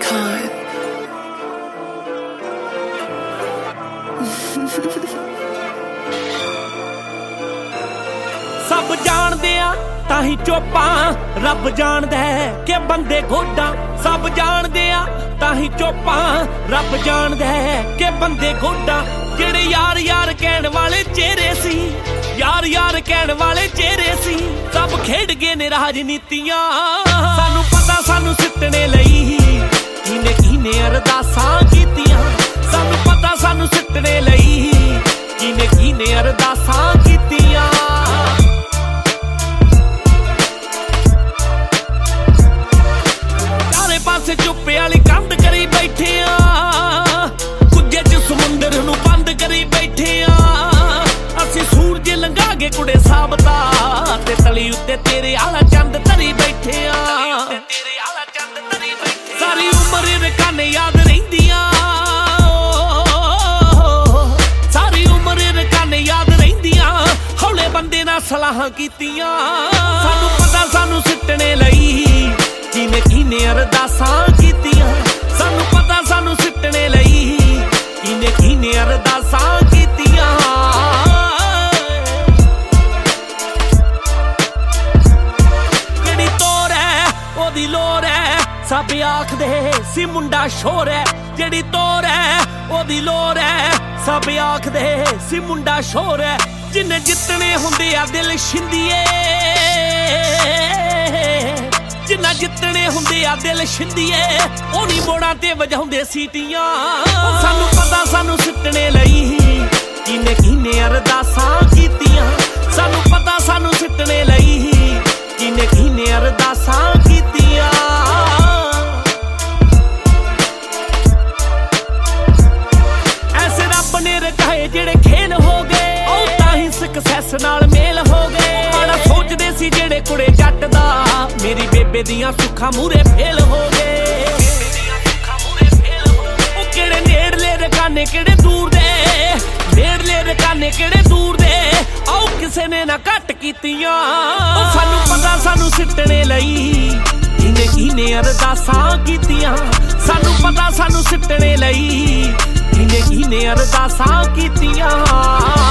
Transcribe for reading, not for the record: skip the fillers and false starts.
Icon. सब जाणदे आ ताही चोपां रब जाणदा है कि बंदे गोडा। सब जाणदे आ ताही चोपां रब जाणदा है कि बंदे गोडा। जेड़े यार यार कहण वाले चेहरे सी, यार यार कहण वाले चेहरे सी, सब खेड गए ने राजनीतियां। सानू पता सानू सिੱਟਣੇ ਲਈ किने किने अरदासां कीतियां। सानू पता सानू सिੱਟਣੇ ਲਈ किने किने अरदासां कीतियां। चारे पासे चुप्पे वाली कंध करी बैठे आ, कुझे च समुंदर नूं बंद करी बैठे आ। असीं सूरज लंघा के कुड़े साबता ते तली उत्ते तेरे आला चंद धरी बैठे आ। सारी उम्र रकाने याद रहिंदियां, सारी उम्र रकाने याद रहिंदियां। हौले बंदे नाल सलाहां कीतियां। सानू पता सानू सिੱਟਣੇ ਲਈ किने किने अरदासां कीतियां। सानू पता सानू सिੱਟਣੇ ਲਈ किने किने अरदासां कीतियां। जेड़ी तोर है ओदी लोर है, सब आखदे सी मुंडा शोर है। जेड़ी तोर है ओदी लोर है, सब आखदे सी मुंडा शोर है। जिन्ने जितने हुंदे आ दिल शिंदिए, जिन्ना जितने हुंदे आ दिल शिंदिए, ओनी मोड़ां ते वजाउंदे सीटियां। सानू पता सानू सिੱਟਣੇ ਲਈ किने किने अरदासां कीतियां। सानू पता सानू सिੱਟਣੇ ਲਈ किने किने अरदासां कीतियां। ऐसे रब ने रचाए जेड़े खेल हो गए, ओ ताही सक्सैस नाल मेल हो गए। बड़ा सोचदे सी जेड़े कुड़े जट दा, मेरी बेबे दियां सुखां मूरे फेल हो गए। ओ केड़े नेड़ले रकाने केड़े दूर दे, नेड़ले रकाने केड़े दूर दे, आओ किसे ने ना घट कीतियां। ओ सानू पता सानू सिੱਟਣੇ ਲਈ किने किने अरदासां कीतियां। सानू पता सानू सिੱਟਣੇ ਲਈ किने किने अरदासां कीतियां।